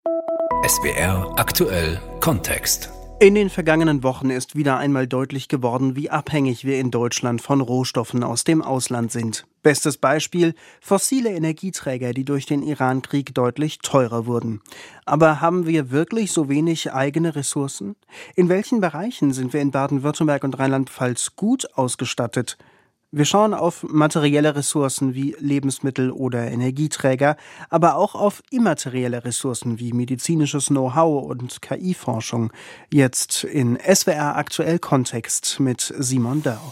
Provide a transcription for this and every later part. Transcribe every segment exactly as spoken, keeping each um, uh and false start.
S W R aktuell Kontext. In den vergangenen Wochen ist wieder einmal deutlich geworden, wie abhängig wir in Deutschland von Rohstoffen aus dem Ausland sind. Bestes Beispiel: fossile Energieträger, die durch den Iran-Krieg deutlich teurer wurden. Aber haben wir wirklich so wenig eigene Ressourcen? In welchen Bereichen sind wir in Baden-Württemberg und Rheinland-Pfalz gut ausgestattet? Wir schauen auf materielle Ressourcen wie Lebensmittel oder Energieträger, aber auch auf immaterielle Ressourcen wie medizinisches Know-how und K I-Forschung. Jetzt in S W R aktuell Kontext mit Simon Dörr.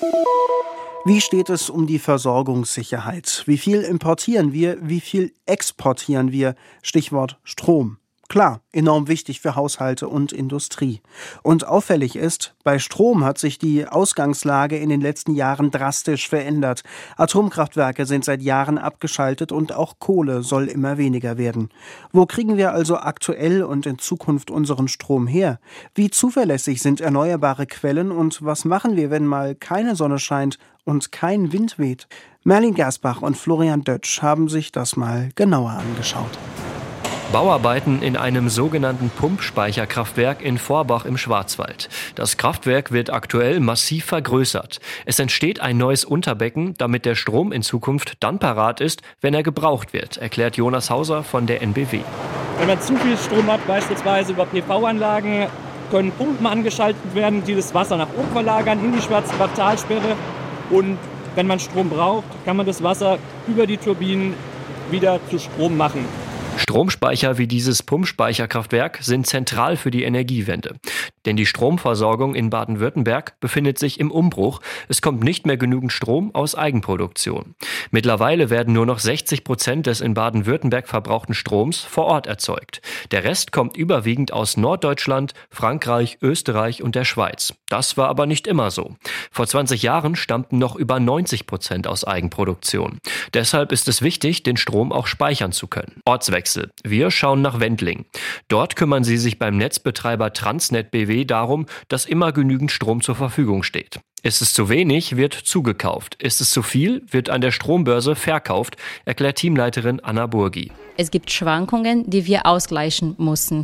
Wie steht es um die Versorgungssicherheit? Wie viel importieren wir? Wie viel exportieren wir? Stichwort Strom. Klar, enorm wichtig für Haushalte und Industrie. Und auffällig ist, bei Strom hat sich die Ausgangslage in den letzten Jahren drastisch verändert. Atomkraftwerke sind seit Jahren abgeschaltet und auch Kohle soll immer weniger werden. Wo kriegen wir also aktuell und in Zukunft unseren Strom her? Wie zuverlässig sind erneuerbare Quellen und was machen wir, wenn mal keine Sonne scheint und kein Wind weht? Merlin Gersbach und Florian Dötsch haben sich das mal genauer angeschaut. Bauarbeiten in einem sogenannten Pumpspeicherkraftwerk in Vorbach im Schwarzwald. Das Kraftwerk wird aktuell massiv vergrößert. Es entsteht ein neues Unterbecken, damit der Strom in Zukunft dann parat ist, wenn er gebraucht wird, erklärt Jonas Hauser von der N B W. Wenn man zu viel Strom hat, beispielsweise über P V-Anlagen, können Pumpen angeschaltet werden, die das Wasser nach oben verlagern in die Schwarzwaldtalsperre. Und wenn man Strom braucht, kann man das Wasser über die Turbinen wieder zu Strom machen. Stromspeicher wie dieses Pumpspeicherkraftwerk sind zentral für die Energiewende. Denn die Stromversorgung in Baden-Württemberg befindet sich im Umbruch. Es kommt nicht mehr genügend Strom aus Eigenproduktion. Mittlerweile werden nur noch sechzig Prozent des in Baden-Württemberg verbrauchten Stroms vor Ort erzeugt. Der Rest kommt überwiegend aus Norddeutschland, Frankreich, Österreich und der Schweiz. Das war aber nicht immer so. Vor zwanzig Jahren stammten noch über neunzig Prozent aus Eigenproduktion. Deshalb ist es wichtig, den Strom auch speichern zu können. Ortswechsel. Wir schauen nach Wendling. Dort kümmern sie sich beim Netzbetreiber Transnet B W darum, dass immer genügend Strom zur Verfügung steht. Ist es zu wenig, wird zugekauft. Ist es zu viel, wird an der Strombörse verkauft, erklärt Teamleiterin Anna Burgi. Es gibt Schwankungen, die wir ausgleichen müssen.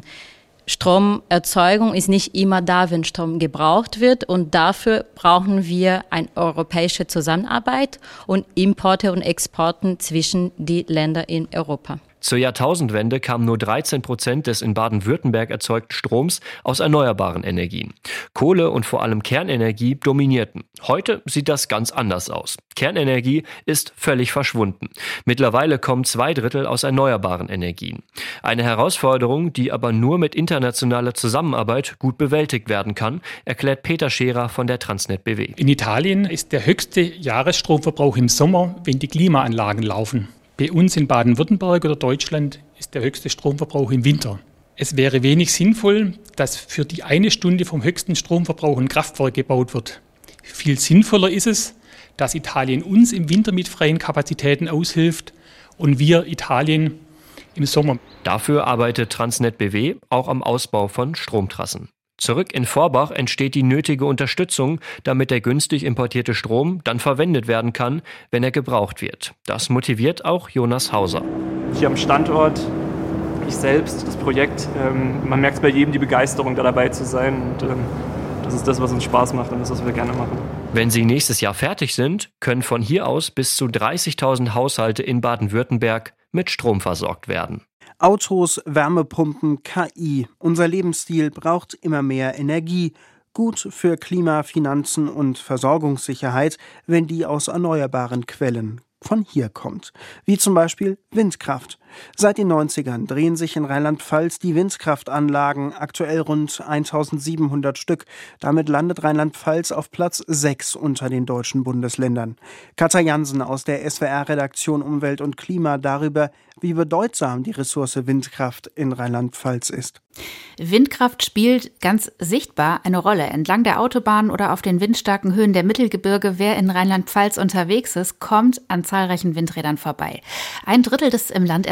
Stromerzeugung ist nicht immer da, wenn Strom gebraucht wird, und dafür brauchen wir eine europäische Zusammenarbeit und Importe und Exporten zwischen die Länder in Europa. Zur Jahrtausendwende kamen nur dreizehn Prozent des in Baden-Württemberg erzeugten Stroms aus erneuerbaren Energien. Kohle und vor allem Kernenergie dominierten. Heute sieht das ganz anders aus. Kernenergie ist völlig verschwunden. Mittlerweile kommen zwei Drittel aus erneuerbaren Energien. Eine Herausforderung, die aber nur mit internationaler Zusammenarbeit gut bewältigt werden kann, erklärt Peter Scherer von der Transnet B W. In Italien ist der höchste Jahresstromverbrauch im Sommer, wenn die Klimaanlagen laufen. Bei uns in Baden-Württemberg oder Deutschland ist der höchste Stromverbrauch im Winter. Es wäre wenig sinnvoll, dass für die eine Stunde vom höchsten Stromverbrauch ein Kraftwerk gebaut wird. Viel sinnvoller ist es, dass Italien uns im Winter mit freien Kapazitäten aushilft und wir Italien im Sommer. Dafür arbeitet Transnet B W auch am Ausbau von Stromtrassen. Zurück in Vorbach entsteht die nötige Unterstützung, damit der günstig importierte Strom dann verwendet werden kann, wenn er gebraucht wird. Das motiviert auch Jonas Hauser. Hier am Standort, ich selbst, das Projekt, ähm, man merkt bei jedem die Begeisterung, da dabei zu sein. Und ähm, das ist das, was uns Spaß macht und das, was wir gerne machen. Wenn sie nächstes Jahr fertig sind, können von hier aus bis zu dreißigtausend Haushalte in Baden-Württemberg mit Strom versorgt werden. Autos, Wärmepumpen, K I. Unser Lebensstil braucht immer mehr Energie. Gut für Klima, Finanzen und Versorgungssicherheit, wenn die aus erneuerbaren Quellen von hier kommt. Wie zum Beispiel Windkraft. Seit den neunzigern drehen sich in Rheinland-Pfalz die Windkraftanlagen, aktuell rund eintausendsiebenhundert Stück. Damit landet Rheinland-Pfalz auf Platz sechs unter den deutschen Bundesländern. Katja Jansen aus der S W R-Redaktion Umwelt und Klima darüber, wie bedeutsam die Ressource Windkraft in Rheinland-Pfalz ist. Windkraft spielt ganz sichtbar eine Rolle. Entlang der Autobahnen oder auf den windstarken Höhen der Mittelgebirge, wer in Rheinland-Pfalz unterwegs ist, kommt an zahlreichen Windrädern vorbei. Ein Drittel des im Land erzeugten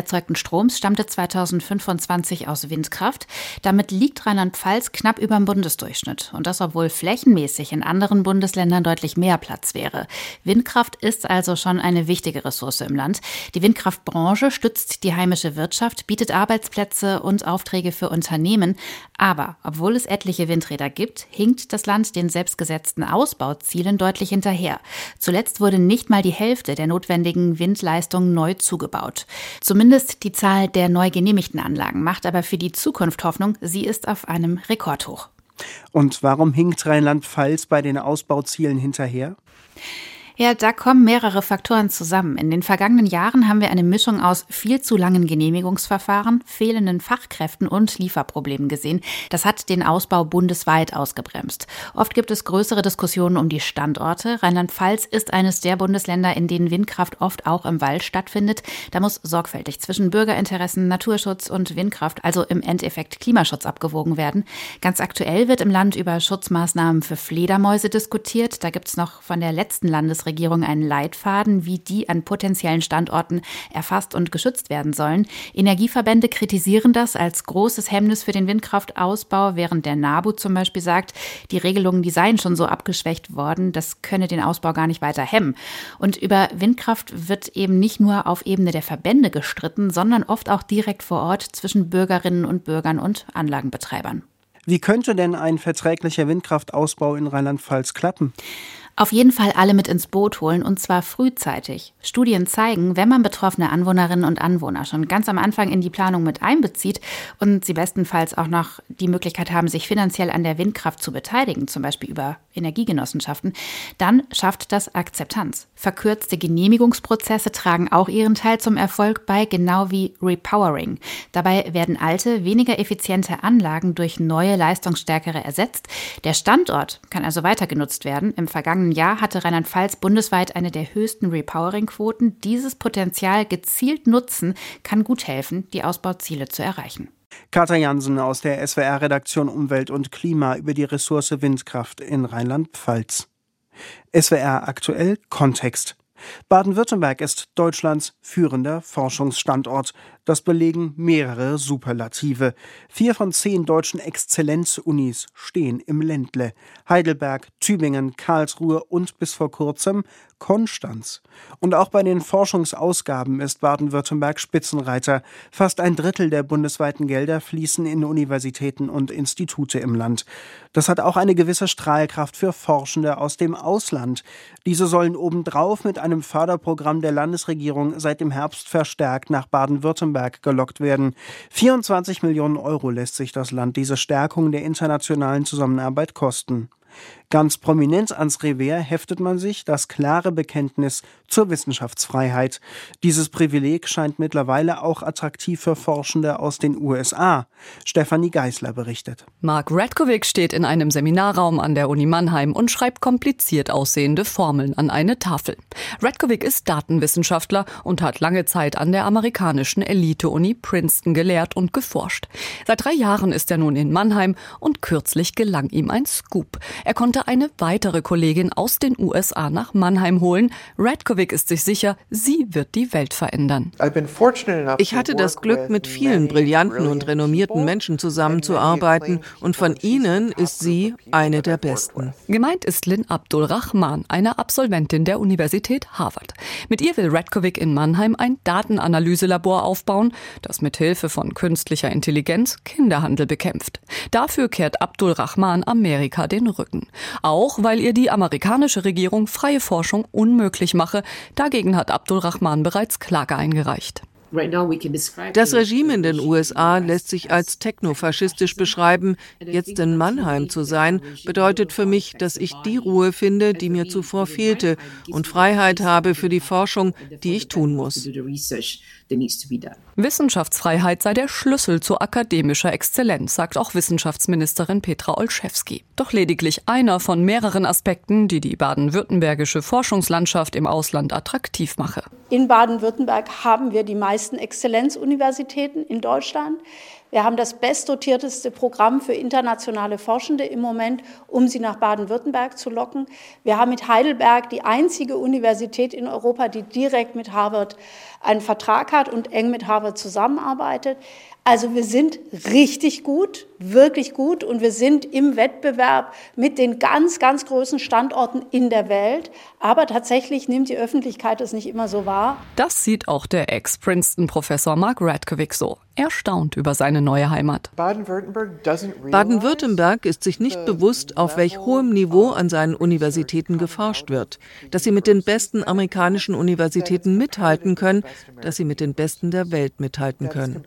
erzeugten Stroms stammte zweitausendfünfundzwanzig aus Windkraft. Damit liegt Rheinland-Pfalz knapp über dem Bundesdurchschnitt. Und das, obwohl flächenmäßig in anderen Bundesländern deutlich mehr Platz wäre. Windkraft ist also schon eine wichtige Ressource im Land. Die Windkraftbranche stützt die heimische Wirtschaft, bietet Arbeitsplätze und Aufträge für Unternehmen. Aber obwohl es etliche Windräder gibt, hinkt das Land den selbstgesetzten Ausbauzielen deutlich hinterher. Zuletzt wurde nicht mal die Hälfte der notwendigen Windleistung neu zugebaut. Zumindest die Zahl der neu genehmigten Anlagen macht aber für die Zukunft Hoffnung. Sie ist auf einem Rekordhoch. Und warum hinkt Rheinland-Pfalz bei den Ausbauzielen hinterher? Ja, da kommen mehrere Faktoren zusammen. In den vergangenen Jahren haben wir eine Mischung aus viel zu langen Genehmigungsverfahren, fehlenden Fachkräften und Lieferproblemen gesehen. Das hat den Ausbau bundesweit ausgebremst. Oft gibt es größere Diskussionen um die Standorte. Rheinland-Pfalz ist eines der Bundesländer, in denen Windkraft oft auch im Wald stattfindet. Da muss sorgfältig zwischen Bürgerinteressen, Naturschutz und Windkraft, also im Endeffekt Klimaschutz, abgewogen werden. Ganz aktuell wird im Land über Schutzmaßnahmen für Fledermäuse diskutiert. Da gibt es noch von der letzten Landesregierung Regierung einen Leitfaden, wie die an potenziellen Standorten erfasst und geschützt werden sollen. Energieverbände kritisieren das als großes Hemmnis für den Windkraftausbau, während der NABU zum Beispiel sagt, die Regelungen, die seien schon so abgeschwächt worden, das könne den Ausbau gar nicht weiter hemmen. Und über Windkraft wird eben nicht nur auf Ebene der Verbände gestritten, sondern oft auch direkt vor Ort zwischen Bürgerinnen und Bürgern und Anlagenbetreibern. Wie könnte denn ein verträglicher Windkraftausbau in Rheinland-Pfalz klappen? Auf jeden Fall alle mit ins Boot holen, und zwar frühzeitig. Studien zeigen, wenn man betroffene Anwohnerinnen und Anwohner schon ganz am Anfang in die Planung mit einbezieht und sie bestenfalls auch noch die Möglichkeit haben, sich finanziell an der Windkraft zu beteiligen, zum Beispiel über Energiegenossenschaften, dann schafft das Akzeptanz. Verkürzte Genehmigungsprozesse tragen auch ihren Teil zum Erfolg bei, genau wie Repowering. Dabei werden alte, weniger effiziente Anlagen durch neue, leistungsstärkere ersetzt. Der Standort kann also weiter genutzt werden. Im vergangenen Jahr hatte Rheinland-Pfalz bundesweit eine der höchsten Repowering-Quoten. Dieses Potenzial gezielt nutzen kann gut helfen, die Ausbauziele zu erreichen. Katja Jansen aus der S W R-Redaktion Umwelt und Klima über die Ressource Windkraft in Rheinland-Pfalz. S W R aktuell Kontext. Baden-Württemberg ist Deutschlands führender Forschungsstandort. Das belegen mehrere Superlative. Vier von zehn deutschen Exzellenzunis stehen im Ländle. Heidelberg, Tübingen, Karlsruhe und bis vor kurzem Konstanz. Und auch bei den Forschungsausgaben ist Baden-Württemberg Spitzenreiter. Fast ein Drittel der bundesweiten Gelder fließen in Universitäten und Institute im Land. Das hat auch eine gewisse Strahlkraft für Forschende aus dem Ausland. Diese sollen obendrauf mit einem Förderprogramm der Landesregierung seit dem Herbst verstärkt nach Baden-Württemberg gelockt werden. vierundzwanzig Millionen Euro lässt sich das Land diese Stärkung der internationalen Zusammenarbeit kosten. Ganz prominent ans Revers heftet man sich das klare Bekenntnis zur Wissenschaftsfreiheit. Dieses Privileg scheint mittlerweile auch attraktiv für Forschende aus den U S A. Stefanie Geisler berichtet. Mark Radkovic steht in einem Seminarraum an der Uni Mannheim und schreibt kompliziert aussehende Formeln an eine Tafel. Radkovic ist Datenwissenschaftler und hat lange Zeit an der amerikanischen Elite-Uni Princeton gelehrt und geforscht. Seit drei Jahren ist er nun in Mannheim und kürzlich gelang ihm ein Scoop. Er konnte eine weitere Kollegin aus den U S A nach Mannheim holen. Radkovic ist sich sicher, sie wird die Welt verändern. Ich hatte das Glück, mit vielen brillanten und renommierten Menschen zusammenzuarbeiten, und von ihnen ist sie eine der besten. Gemeint ist Lynn Abdul-Rahman, eine Absolventin der Universität Harvard. Mit ihr will Radkovic in Mannheim ein Datenanalyselabor aufbauen, das mit Hilfe von künstlicher Intelligenz Kinderhandel bekämpft. Dafür kehrt Abdul-Rahman Amerika den Rücken. Auch weil ihr die amerikanische Regierung freie Forschung unmöglich mache. Dagegen hat Abdul-Rahman bereits Klage eingereicht. Das Regime in den U S A lässt sich als technofaschistisch beschreiben. Jetzt in Mannheim zu sein, bedeutet für mich, dass ich die Ruhe finde, die mir zuvor fehlte, und Freiheit habe für die Forschung, die ich tun muss. Wissenschaftsfreiheit sei der Schlüssel zu akademischer Exzellenz, sagt auch Wissenschaftsministerin Petra Olszewski. Doch lediglich einer von mehreren Aspekten, die die baden-württembergische Forschungslandschaft im Ausland attraktiv mache. In Baden-Württemberg haben wir die meisten Exzellenzuniversitäten in Deutschland. Wir haben das bestdotierteste Programm für internationale Forschende im Moment, um sie nach Baden-Württemberg zu locken. Wir haben mit Heidelberg die einzige Universität in Europa, die direkt mit Harvard einen Vertrag hat und eng mit Harvard zusammenarbeitet. Also wir sind richtig gut, wirklich gut und wir sind im Wettbewerb mit den ganz, ganz großen Standorten in der Welt. Aber tatsächlich nimmt die Öffentlichkeit es nicht immer so wahr. Das sieht auch der Ex-Princeton-Professor Mark Radkovic so. Er staunt über seine neue Heimat. Baden-Württemberg ist sich nicht bewusst, auf welch hohem Niveau an seinen Universitäten geforscht wird. Dass sie mit den besten amerikanischen Universitäten mithalten können, dass sie mit den besten der Welt mithalten können.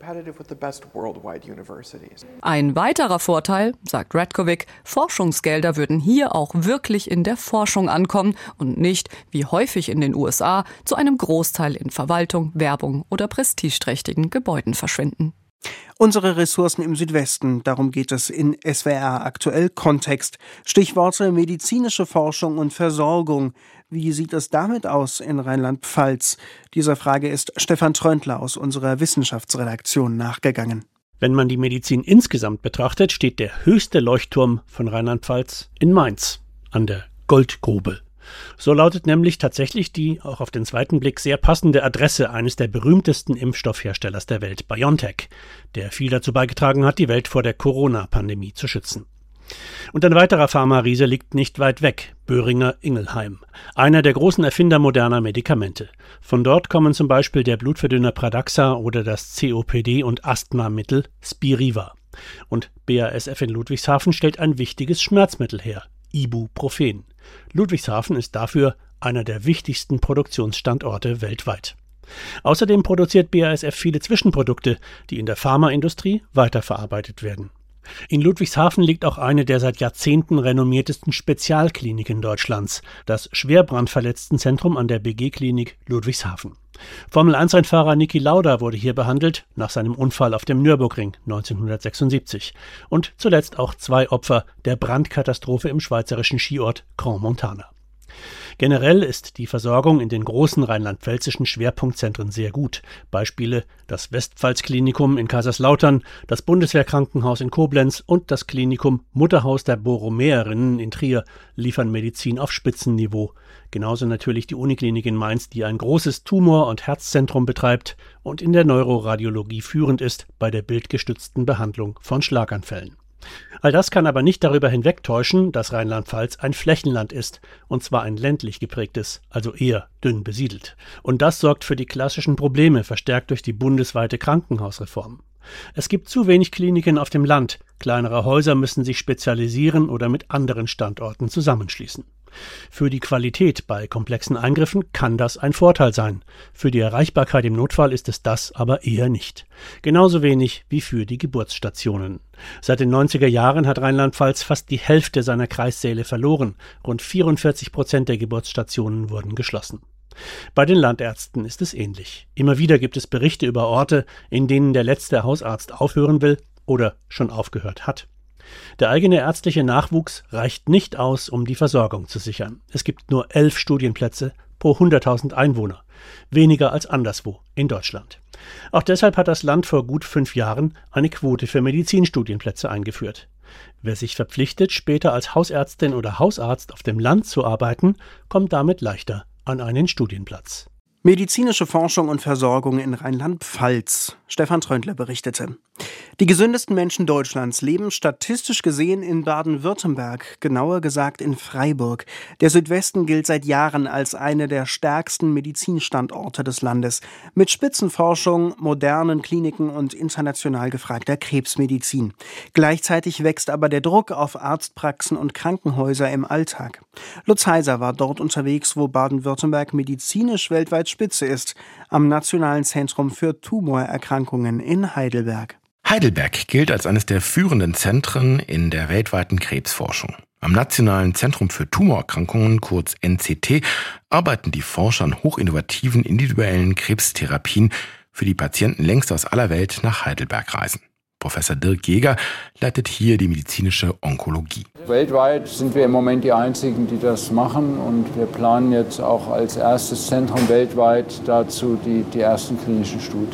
Ein weiterer Vorteil, sagt Radkovic, Forschungsgelder würden hier auch wirklich in der Forschung ankommen und nicht, wie häufig in den U S A, zu einem Großteil in Verwaltung, Werbung oder prestigeträchtigen Gebäuden verschwinden. Unsere Ressourcen im Südwesten, darum geht es in S W R aktuell Kontext. Stichworte medizinische Forschung und Versorgung. Wie sieht es damit aus in Rheinland-Pfalz? Dieser Frage ist Stefan Tröndler aus unserer Wissenschaftsredaktion nachgegangen. Wenn man die Medizin insgesamt betrachtet, steht der höchste Leuchtturm von Rheinland-Pfalz in Mainz an der Goldgrube. So lautet nämlich tatsächlich die, auch auf den zweiten Blick sehr passende Adresse eines der berühmtesten Impfstoffherstellers der Welt, BioNTech, der viel dazu beigetragen hat, die Welt vor der Corona-Pandemie zu schützen. Und ein weiterer Pharma-Riese liegt nicht weit weg, Boehringer Ingelheim, einer der großen Erfinder moderner Medikamente. Von dort kommen zum Beispiel der Blutverdünner Pradaxa oder das C O P D- und Asthmamittel Spiriva. Und B A S F in Ludwigshafen stellt ein wichtiges Schmerzmittel her, Ibuprofen. Ludwigshafen ist dafür einer der wichtigsten Produktionsstandorte weltweit. Außerdem produziert B A S F viele Zwischenprodukte, die in der Pharmaindustrie weiterverarbeitet werden. In Ludwigshafen liegt auch eine der seit Jahrzehnten renommiertesten Spezialkliniken Deutschlands, das Schwerbrandverletztenzentrum an der B G-Klinik Ludwigshafen. Formel eins Rennfahrer Niki Lauda wurde hier behandelt, nach seinem Unfall auf dem Nürburgring neunzehnhundertsechsundsiebzig. Und zuletzt auch zwei Opfer der Brandkatastrophe im schweizerischen Skiort Grand Montana. Generell ist die Versorgung in den großen rheinland-pfälzischen Schwerpunktzentren sehr gut. Beispiele: das Westpfalz-Klinikum in Kaiserslautern, das Bundeswehrkrankenhaus in Koblenz und das Klinikum Mutterhaus der Borromäerinnen in Trier liefern Medizin auf Spitzenniveau. Genauso natürlich die Uniklinik in Mainz, die ein großes Tumor- und Herzzentrum betreibt und in der Neuroradiologie führend ist bei der bildgestützten Behandlung von Schlaganfällen. All das kann aber nicht darüber hinwegtäuschen, dass Rheinland-Pfalz ein Flächenland ist, und zwar ein ländlich geprägtes, also eher dünn besiedelt. Und das sorgt für die klassischen Probleme, verstärkt durch die bundesweite Krankenhausreform. Es gibt zu wenig Kliniken auf dem Land, kleinere Häuser müssen sich spezialisieren oder mit anderen Standorten zusammenschließen. Für die Qualität bei komplexen Eingriffen kann das ein Vorteil sein. Für die Erreichbarkeit im Notfall ist es das aber eher nicht. Genauso wenig wie für die Geburtsstationen. Seit den neunziger Jahren hat Rheinland-Pfalz fast die Hälfte seiner Kreissäle verloren. Rund vierundvierzig Prozent der Geburtsstationen wurden geschlossen. Bei den Landärzten ist es ähnlich. Immer wieder gibt es Berichte über Orte, in denen der letzte Hausarzt aufhören will oder schon aufgehört hat. Der eigene ärztliche Nachwuchs reicht nicht aus, um die Versorgung zu sichern. Es gibt nur elf Studienplätze pro hunderttausend Einwohner, weniger als anderswo in Deutschland. Auch deshalb hat das Land vor gut fünf Jahren eine Quote für Medizinstudienplätze eingeführt. Wer sich verpflichtet, später als Hausärztin oder Hausarzt auf dem Land zu arbeiten, kommt damit leichter an einen Studienplatz. Medizinische Forschung und Versorgung in Rheinland-Pfalz. Stefan Tröndler berichtete. Die gesündesten Menschen Deutschlands leben statistisch gesehen in Baden-Württemberg, genauer gesagt in Freiburg. Der Südwesten gilt seit Jahren als eine der stärksten Medizinstandorte des Landes, mit Spitzenforschung, modernen Kliniken und international gefragter Krebsmedizin. Gleichzeitig wächst aber der Druck auf Arztpraxen und Krankenhäuser im Alltag. Lutz Heiser war dort unterwegs, wo Baden-Württemberg medizinisch weltweit Spitze ist, am Nationalen Zentrum für Tumorerkrankungen in Heidelberg. Heidelberg gilt als eines der führenden Zentren in der weltweiten Krebsforschung. Am Nationalen Zentrum für Tumorerkrankungen, kurz N C T, arbeiten die Forscher an hochinnovativen individuellen Krebstherapien, für die Patienten längst aus aller Welt nach Heidelberg reisen. Professor Dirk Jäger leitet hier die medizinische Onkologie. Weltweit sind wir im Moment die Einzigen, die das machen, und wir planen jetzt auch als erstes Zentrum weltweit dazu die, die ersten klinischen Studien.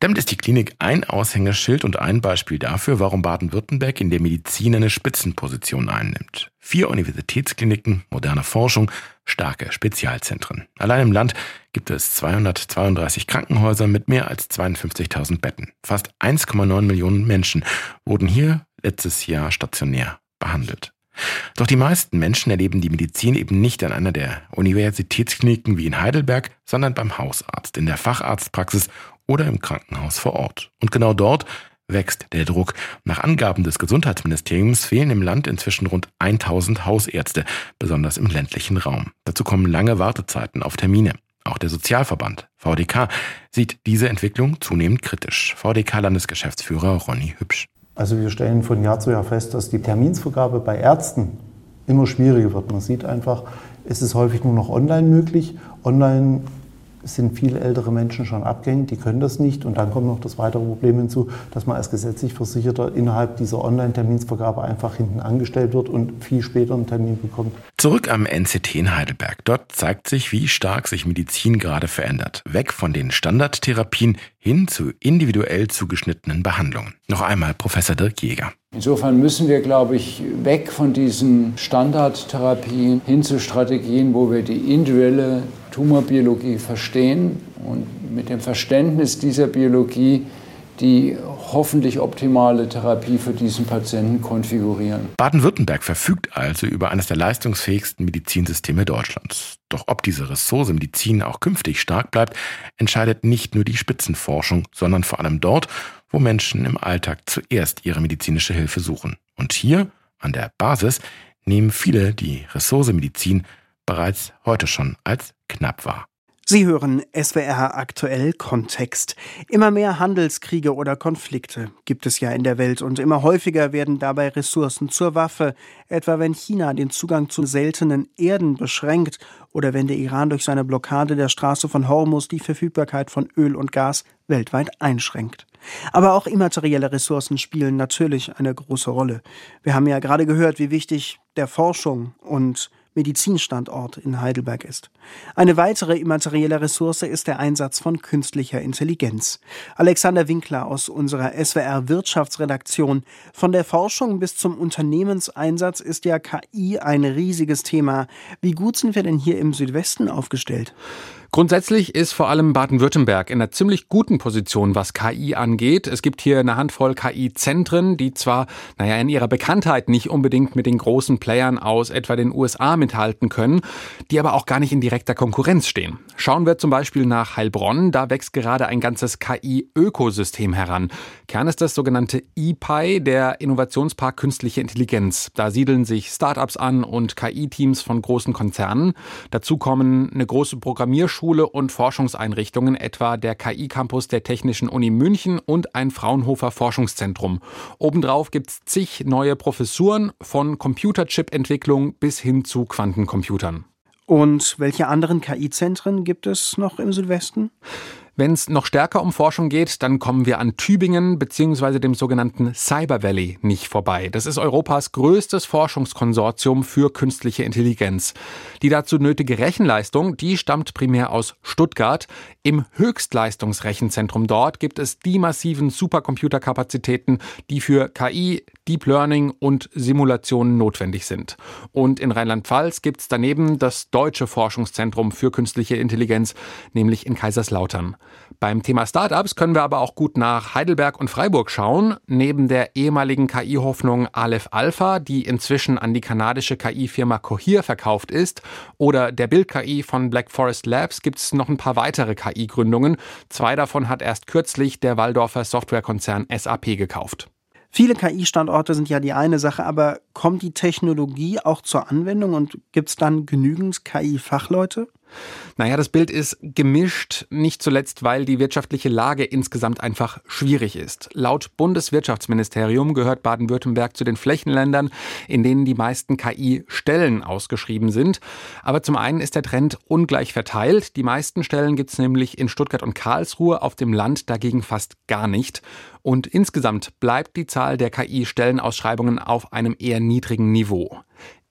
Damit ist die Klinik ein Aushängeschild und ein Beispiel dafür, warum Baden-Württemberg in der Medizin eine Spitzenposition einnimmt. Vier Universitätskliniken, moderne Forschung, starke Spezialzentren. Allein im Land gibt es zweihundertzweiunddreißig Krankenhäuser mit mehr als zweiundfünfzigtausend Betten. Fast eins Komma neun Millionen Menschen wurden hier letztes Jahr stationär behandelt. Doch die meisten Menschen erleben die Medizin eben nicht an einer der Universitätskliniken wie in Heidelberg, sondern beim Hausarzt, in der Facharztpraxis oder im Krankenhaus vor Ort. Und genau dort wächst der Druck. Nach Angaben des Gesundheitsministeriums fehlen im Land inzwischen rund tausend Hausärzte, besonders im ländlichen Raum. Dazu kommen lange Wartezeiten auf Termine. Auch der Sozialverband V D K sieht diese Entwicklung zunehmend kritisch. V D K-Landesgeschäftsführer Ronny Hübsch. Also wir stellen von Jahr zu Jahr fest, dass die Terminsvergabe bei Ärzten immer schwieriger wird. Man sieht einfach, es ist häufig nur noch online möglich. Online sind viele ältere Menschen schon abgehängt, die können das nicht. Und dann kommt noch das weitere Problem hinzu, dass man als gesetzlich Versicherter innerhalb dieser Online-Terminsvergabe einfach hinten angestellt wird und viel später einen Termin bekommt. Zurück am N C T in Heidelberg. Dort zeigt sich, wie stark sich Medizin gerade verändert. Weg von den Standardtherapien hin zu individuell zugeschnittenen Behandlungen. Noch einmal Professor Dirk Jäger. Insofern müssen wir, glaube ich, weg von diesen Standardtherapien hin zu Strategien, wo wir die individuelle Tumorbiologie verstehen und mit dem Verständnis dieser Biologie die hoffentlich optimale Therapie für diesen Patienten konfigurieren. Baden-Württemberg verfügt also über eines der leistungsfähigsten Medizinsysteme Deutschlands. Doch ob diese Ressource Medizin auch künftig stark bleibt, entscheidet nicht nur die Spitzenforschung, sondern vor allem dort, wo Menschen im Alltag zuerst ihre medizinische Hilfe suchen. Und hier, an der Basis, nehmen viele die Ressource Medizin bereits heute schon als knapp wahr. Sie hören S W R aktuell Kontext. Immer mehr Handelskriege oder Konflikte gibt es ja in der Welt und immer häufiger werden dabei Ressourcen zur Waffe, etwa wenn China den Zugang zu seltenen Erden beschränkt oder wenn der Iran durch seine Blockade der Straße von Hormuz die Verfügbarkeit von Öl und Gas weltweit einschränkt. Aber auch immaterielle Ressourcen spielen natürlich eine große Rolle. Wir haben ja gerade gehört, wie wichtig der Forschung und Medizinstandort in Heidelberg ist. Eine weitere immaterielle Ressource ist der Einsatz von künstlicher Intelligenz. Alexander Winkler aus unserer S W R Wirtschaftsredaktion. Von der Forschung bis zum Unternehmenseinsatz ist ja K I ein riesiges Thema. Wie gut sind wir denn hier im Südwesten aufgestellt? Grundsätzlich ist vor allem Baden-Württemberg in einer ziemlich guten Position, was K I angeht. Es gibt hier eine Handvoll K I-Zentren, die zwar, naja, in ihrer Bekanntheit nicht unbedingt mit den großen Playern aus etwa den U S A mithalten können, die aber auch gar nicht in direkter Konkurrenz stehen. Schauen wir zum Beispiel nach Heilbronn, da wächst gerade ein ganzes K I-Ökosystem heran. Kern ist das sogenannte I P I, der Innovationspark Künstliche Intelligenz. Da siedeln sich Start-ups an und K I-Teams von großen Konzernen. Dazu kommen eine große Programmierschule und Forschungseinrichtungen, etwa der K I-Campus der Technischen Uni München und ein Fraunhofer Forschungszentrum. Obendrauf gibt es zig neue Professuren, von Computerchip-Entwicklung bis hin zu Quantencomputern. Und welche anderen K I-Zentren gibt es noch im Südwesten? Wenn es noch stärker um Forschung geht, dann kommen wir an Tübingen bzw. dem sogenannten Cyber Valley nicht vorbei. Das ist Europas größtes Forschungskonsortium für künstliche Intelligenz. Die dazu nötige Rechenleistung, die stammt primär aus Stuttgart. Im Höchstleistungsrechenzentrum dort gibt es die massiven Supercomputerkapazitäten, die für K I, Deep Learning und Simulationen notwendig sind. Und in Rheinland-Pfalz gibt es daneben das Deutsche Forschungszentrum für künstliche Intelligenz, nämlich in Kaiserslautern. Beim Thema Startups können wir aber auch gut nach Heidelberg und Freiburg schauen. Neben der ehemaligen K I-Hoffnung Aleph Alpha, die inzwischen an die kanadische K I-Firma Cohere verkauft ist, oder der Bild-K I von Black Forest Labs gibt es noch ein paar weitere K I-Gründungen. Zwei davon hat erst kürzlich der Walldorfer Softwarekonzern S A P gekauft. Viele K I-Standorte sind ja die eine Sache, aber kommt die Technologie auch zur Anwendung und gibt es dann genügend K I-Fachleute? Naja, das Bild ist gemischt, nicht zuletzt, weil die wirtschaftliche Lage insgesamt einfach schwierig ist. Laut Bundeswirtschaftsministerium gehört Baden-Württemberg zu den Flächenländern, in denen die meisten K I-Stellen ausgeschrieben sind. Aber zum einen ist der Trend ungleich verteilt. Die meisten Stellen gibt es nämlich in Stuttgart und Karlsruhe, auf dem Land dagegen fast gar nicht. Und insgesamt bleibt die Zahl der K I-Stellenausschreibungen auf einem eher niedrigen Niveau.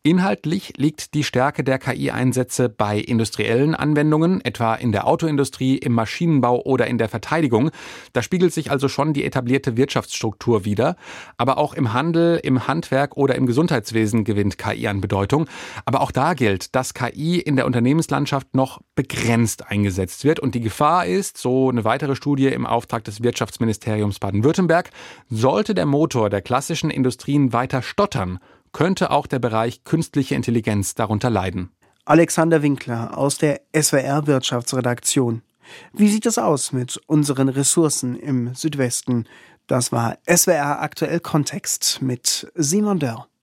Inhaltlich liegt die Stärke der K I-Einsätze bei industriellen Anwendungen, etwa in der Autoindustrie, im Maschinenbau oder in der Verteidigung. Da spiegelt sich also schon die etablierte Wirtschaftsstruktur wider. Aber auch im Handel, im Handwerk oder im Gesundheitswesen gewinnt K I an Bedeutung. Aber auch da gilt, dass K I in der Unternehmenslandschaft noch begrenzt eingesetzt wird. Und die Gefahr ist, so eine weitere Studie im Auftrag des Wirtschaftsministeriums Baden-Württemberg, sollte der Motor der klassischen Industrien weiter stottern, könnte auch der Bereich künstliche Intelligenz darunter leiden. Alexander Winkler aus der S W R Wirtschaftsredaktion. Wie sieht es aus mit unseren Ressourcen im Südwesten? Das war S W R Aktuell Kontext mit Simon Dörr.